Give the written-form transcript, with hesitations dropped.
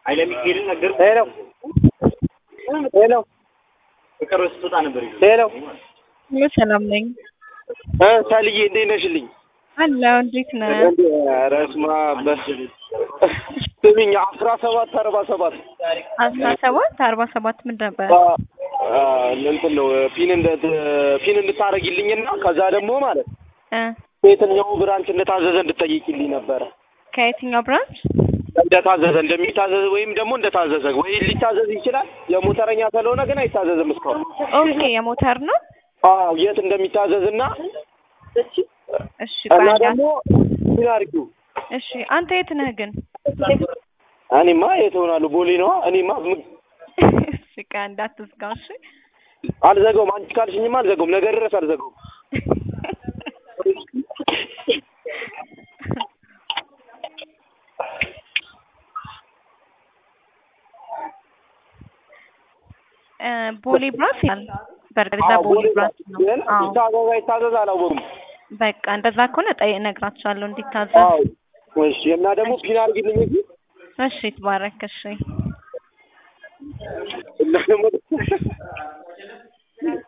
አይለም ይሄን ነገር ሄሎ ሄሎ ፍቅር ወስጣ ነበር ሄሎ ሰላም ነኝ ሳልዬ እንዴት ነሽልኝ አላው እንዴት ነህ ረስማ በስሚኝ 1747 ምን ነበር እንትን ነው ፒን እንድታረጊልኝና ከዛ ደግሞ ማለት የትኛው ብራንች እንደታዘዘ እንድትጠይቂልኝ ነበር ከየትኛው ብራንች እንደታዘዘ እንደሚታዘዝ ወይም ደግሞ እንደታዘዘ ወይ ሊታዘዝ ይችላል የሞተረኛ ስለሆነ ግን አይታዘዝም እስካሁን ኦኬ የሞተር ነው አዎ የት እንደሚታዘዝና እሺ እና ደግሞ ምን አድርጊው እሺ አንተ የት ነህ ግን እኔማ የት ሆናለሁ ቦሌ ነው እኔማ እሺ እንዳትዝጋው እሺ አልዘጋውም አንቺ ካልሽኝማ አልዘጋውም ነገር ድረስ አልዘጋውም ቦሌ ብራንች በርግዛ ቦሌ ብራንች ነው አዎ ይታዘዝ አላወኩም በቃ እንደዛ ከሆነ እነግራቸዋለሁ እንዲታዘዝ አዎ እሺ እና ደግሞ ፒን አድርጊልኝ እሺ ተባረክ እሺ እና ደግሞ